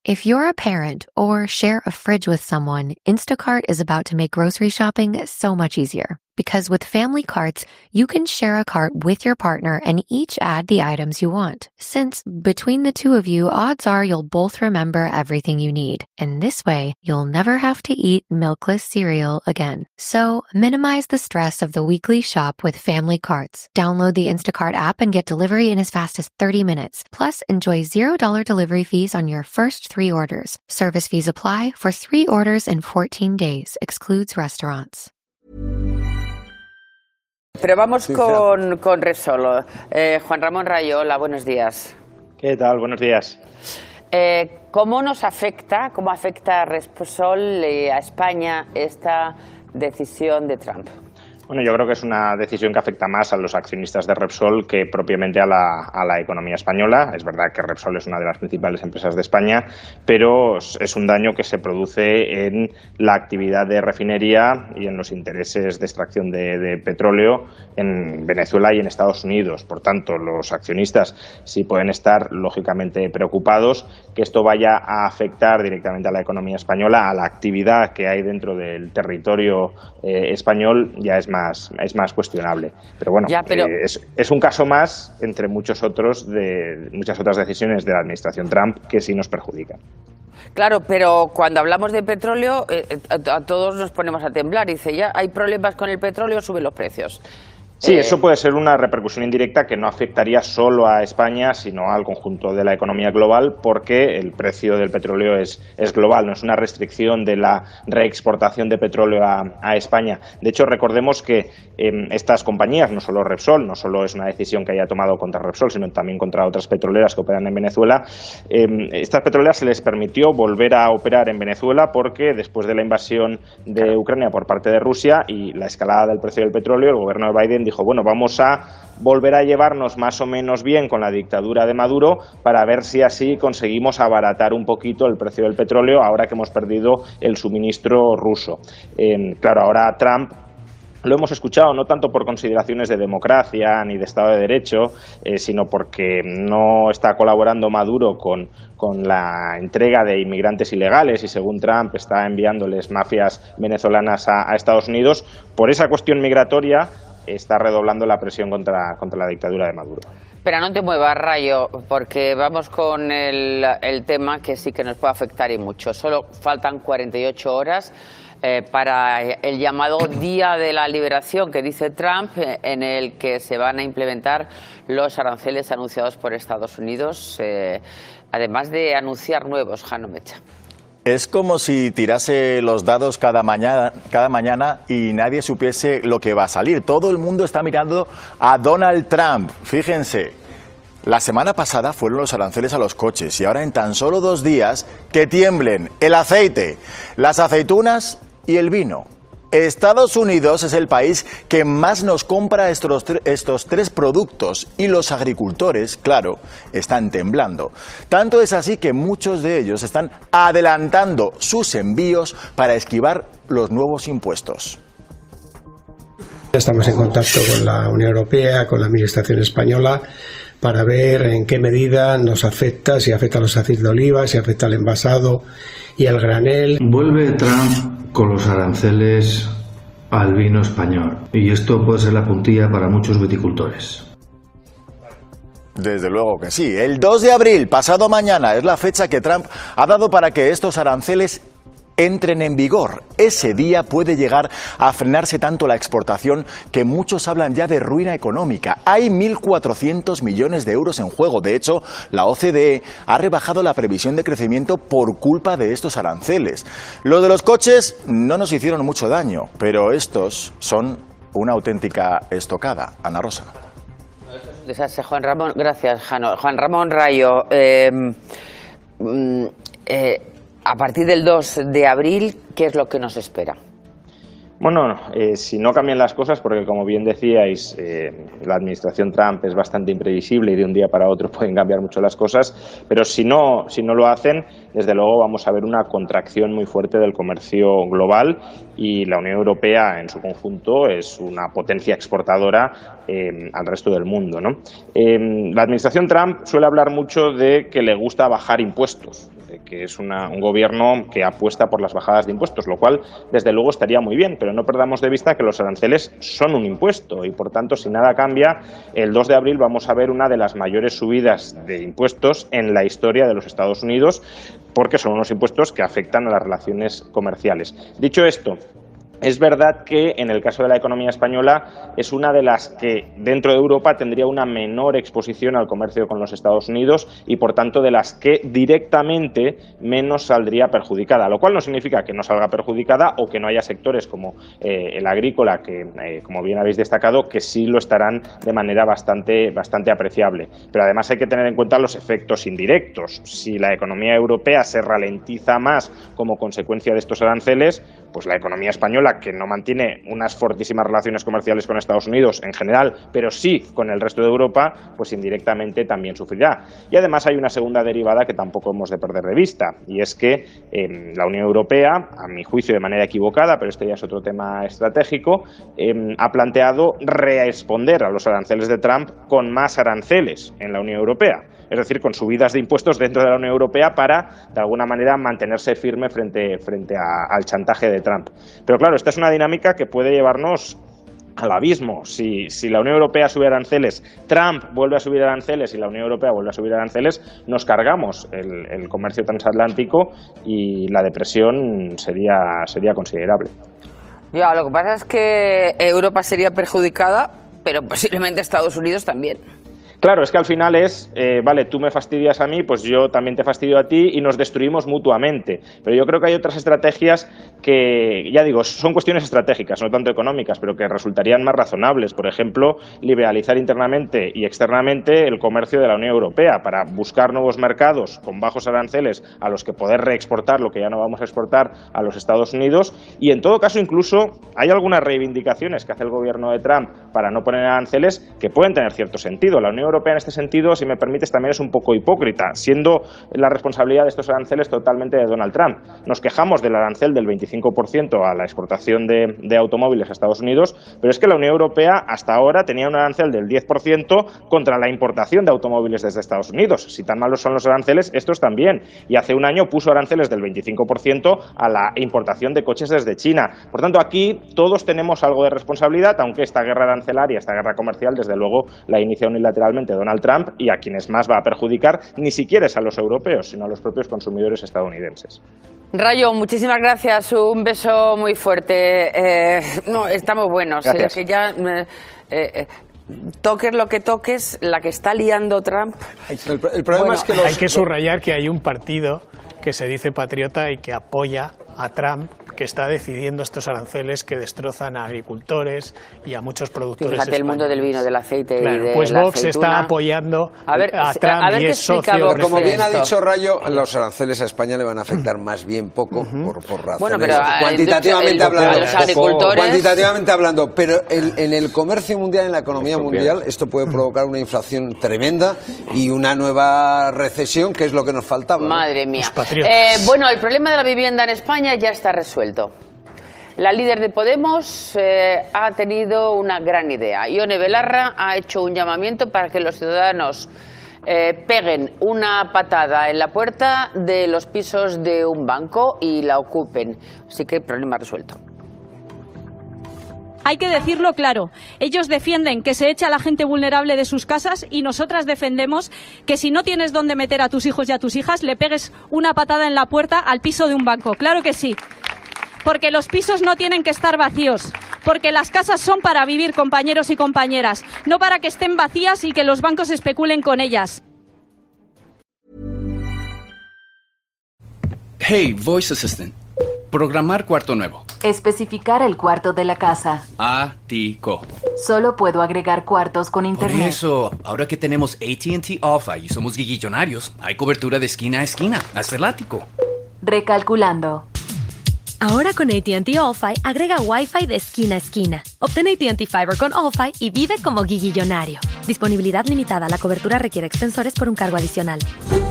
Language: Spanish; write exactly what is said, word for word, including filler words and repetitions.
If you're a parent or share a fridge with someone, Instacart is about to make grocery shopping so much easier. Because with family carts, you can share a cart with your partner and each add the items you want. Since between the two of you, odds are you'll both remember everything you need. And this way, you'll never have to eat milkless cereal again. So minimize the stress of the weekly shop with family carts. Download the Instacart app and get delivery in as fast as thirty minutes. Plus, enjoy zero dollars delivery fees on your first three orders. Service fees apply for three orders in fourteen days. Excludes restaurants. Pero vamos con, con Repsol. Eh, Juan Ramón Rayo, hola, buenos días. ¿Qué tal? Buenos días. Eh, ¿Cómo nos afecta, cómo afecta a Repsol eh, a España esta decisión de Trump? Bueno, yo creo que es una decisión que afecta más a los accionistas de Repsol que propiamente a la, a la economía española. Es verdad que Repsol es una de las principales empresas de España, pero es un daño que se produce en la actividad de refinería y en los intereses de extracción de, de petróleo en Venezuela y en Estados Unidos. Por tanto, los accionistas sí pueden estar lógicamente preocupados que esto vaya a afectar directamente a la economía española, a la actividad que hay dentro del territorio eh, español. Ya es más Más, es más cuestionable. Pero bueno, ya, pero... Eh, es, es un caso más entre muchos otros de muchas otras decisiones de la administración Trump que sí nos perjudican. Claro, pero cuando hablamos de petróleo, eh, a, a todos nos ponemos a temblar. Dice, ya hay problemas con el petróleo, suben los precios. Sí, eh... eso puede ser una repercusión indirecta que no afectaría solo a España, sino al conjunto de la economía global, porque el precio del petróleo es, es global, no es una restricción de la reexportación de petróleo a, a España. De hecho, recordemos que eh, estas compañías, no solo Repsol, no solo es una decisión que haya tomado contra Repsol, sino también contra otras petroleras que operan en Venezuela, eh, estas petroleras se les permitió volver a operar en Venezuela porque después de la invasión de Ucrania por parte de Rusia y la escalada del precio del petróleo, el gobierno de Biden dijo, bueno, vamos a volver a llevarnos más o menos bien con la dictadura de Maduro para ver si así conseguimos abaratar un poquito el precio del petróleo ahora que hemos perdido el suministro ruso. Eh, claro, ahora Trump lo hemos escuchado no tanto por consideraciones de democracia ni de Estado de Derecho, eh, sino porque no está colaborando Maduro con, con la entrega de inmigrantes ilegales y, según Trump, está enviándoles mafias venezolanas a, a Estados Unidos. Por esa cuestión migratoria está redoblando la presión contra, contra la dictadura de Maduro. Pero no te muevas, Rayo, porque vamos con el, el tema que sí que nos puede afectar y mucho. Solo faltan cuarenta y ocho horas eh, para el llamado Día de la Liberación que dice Trump, eh, en el que se van a implementar los aranceles anunciados por Estados Unidos, eh, además de anunciar nuevos. Jano Mecha. Es como si tirase los dados cada mañana, cada mañana y nadie supiese lo que va a salir. Todo el mundo está mirando a Donald Trump. Fíjense, la semana pasada fueron los aranceles a los coches y ahora en tan solo dos días que tiemblen el aceite, las aceitunas y el vino. Estados Unidos es el país que más nos compra estos, estos tres productos y los agricultores, claro, están temblando. Tanto es así que muchos de ellos están adelantando sus envíos para esquivar los nuevos impuestos. Estamos en contacto con la Unión Europea, con la Administración española, para ver en qué medida nos afecta, si afecta a los aceites de oliva, si afecta al envasado y al granel. Vuelve Trump con los aranceles al vino español y esto puede ser la puntilla para muchos viticultores. Desde luego que sí. El dos de abril, pasado mañana, es la fecha que Trump ha dado para que estos aranceles entren en vigor. Ese día puede llegar a frenarse tanto la exportación que muchos hablan ya de ruina económica. Hay mil cuatrocientos millones de euros en juego. De hecho, la O C D E ha rebajado la previsión de crecimiento por culpa de estos aranceles. Los de los coches no nos hicieron mucho daño, pero estos son una auténtica estocada. Ana Rosa. Desastre, Juan Ramón. Gracias, Jano. Juan Ramón Rayo. Eh, eh, A partir del dos de abril, ¿qué es lo que nos espera? Bueno, eh, si no cambian las cosas, porque como bien decíais, eh, la administración Trump es bastante imprevisible y de un día para otro pueden cambiar mucho las cosas, pero si no, si no lo hacen, desde luego vamos a ver una contracción muy fuerte del comercio global y la Unión Europea en su conjunto es una potencia exportadora eh, al resto del mundo, ¿no? Eh, la administración Trump suele hablar mucho de que le gusta bajar impuestos. que es una, un gobierno que apuesta por las bajadas de impuestos, lo cual desde luego estaría muy bien, pero no perdamos de vista que los aranceles son un impuesto y por tanto si nada cambia, el dos de abril vamos a ver una de las mayores subidas de impuestos en la historia de los Estados Unidos, porque son unos impuestos que afectan a las relaciones comerciales. Dicho esto, es verdad que en el caso de la economía española es una de las que dentro de Europa tendría una menor exposición al comercio con los Estados Unidos y por tanto de las que directamente menos saldría perjudicada, lo cual no significa que no salga perjudicada o que no haya sectores como eh, el agrícola, que eh, como bien habéis destacado, que sí lo estarán de manera bastante, bastante apreciable. Pero además hay que tener en cuenta los efectos indirectos. Si la economía europea se ralentiza más como consecuencia de estos aranceles, pues la economía española, que no mantiene unas fortísimas relaciones comerciales con Estados Unidos en general, pero sí con el resto de Europa, pues indirectamente también sufrirá. Y además hay una segunda derivada que tampoco hemos de perder de vista, y es que eh, la Unión Europea, a mi juicio de manera equivocada, pero este ya es otro tema estratégico, eh, ha planteado responder a los aranceles de Trump con más aranceles en la Unión Europea. Es decir, con subidas de impuestos dentro de la Unión Europea para, de alguna manera, mantenerse firme frente, frente a, al chantaje de Trump. Pero claro, esta es una dinámica que puede llevarnos al abismo. Si, si la Unión Europea sube aranceles, Trump vuelve a subir aranceles y la Unión Europea vuelve a subir aranceles, nos cargamos el, el comercio transatlántico y la depresión sería, sería considerable. Ya, lo que pasa es que Europa sería perjudicada, pero posiblemente Estados Unidos también. Claro, es que al final es, eh, vale, tú me fastidias a mí, pues yo también te fastidio a ti y nos destruimos mutuamente. Pero yo creo que hay otras estrategias que, ya digo, son cuestiones estratégicas, no tanto económicas, pero que resultarían más razonables. Por ejemplo, liberalizar internamente y externamente el comercio de la Unión Europea para buscar nuevos mercados con bajos aranceles a los que poder reexportar lo que ya no vamos a exportar a los Estados Unidos. Y en todo caso, incluso hay algunas reivindicaciones que hace el gobierno de Trump para no poner aranceles que pueden tener cierto sentido. La Unión Europea en este sentido, si me permites, también es un poco hipócrita, siendo la responsabilidad de estos aranceles totalmente de Donald Trump. Nos quejamos del arancel del veinticinco por ciento a la exportación de, de automóviles a Estados Unidos, pero es que la Unión Europea hasta ahora tenía un arancel del diez por ciento contra la importación de automóviles desde Estados Unidos. Si tan malos son los aranceles, estos también. Y hace un año puso aranceles del veinticinco por ciento a la importación de coches desde China. Por tanto, aquí todos tenemos algo de responsabilidad, aunque esta guerra arancelaria, esta guerra comercial, desde luego la inicia unilateralmente Donald Trump, y a quienes más va a perjudicar ni siquiera es a los europeos, sino a los propios consumidores estadounidenses. Rayo, muchísimas gracias, un beso muy fuerte. Eh, no, estamos buenos, eh, que ya eh, eh, toques lo que toques, la que está liando Trump. El, el problema bueno, es que los... hay que subrayar que hay un partido que se dice patriota y que apoya a Trump, que está decidiendo estos aranceles que destrozan a agricultores y a muchos productores. Fíjate, españoles. El mundo del vino, del aceite claro, y de pues la Vox aceituna. Está apoyando a, ver, a Trump a ver y es socio. Como bien ha dicho Rayo, los aranceles a España le van a afectar más bien poco uh-huh. por, por razones bueno, pero cuantitativamente el, hablando. A los agricultores... Cuantitativamente hablando, pero el, en el comercio mundial, en la economía mundial, esto puede provocar una inflación tremenda y una nueva recesión, que es lo que nos faltaba. Madre ¿no? mía. Eh, bueno, el problema de la vivienda en España ya está resuelto. La líder de Podemos eh, ha tenido una gran idea. Ione Belarra ha hecho un llamamiento para que los ciudadanos eh, peguen una patada en la puerta de los pisos de un banco y la ocupen. Así que problema resuelto. Hay que decirlo claro, ellos defienden que se eche a la gente vulnerable de sus casas y nosotras defendemos que si no tienes dónde meter a tus hijos y a tus hijas, le pegues una patada en la puerta al piso de un banco. Claro que sí. Porque los pisos no tienen que estar vacíos, porque las casas son para vivir, compañeros y compañeras, no para que estén vacías y que los bancos especulen con ellas. Hey, Voice Assistant. Programar cuarto nuevo. Especificar el cuarto de la casa. Ático. Solo puedo agregar cuartos con internet. Por eso, ahora que tenemos A T and T All-Fi y somos guiguillonarios, hay cobertura de esquina a esquina, hasta el ático. Recalculando. Ahora con A T and T All-Fi, agrega Wi-Fi de esquina a esquina. Obtén A T and T Fiber con All-Fi y vive como guiguillonario. Disponibilidad limitada. La cobertura requiere extensores por un cargo adicional.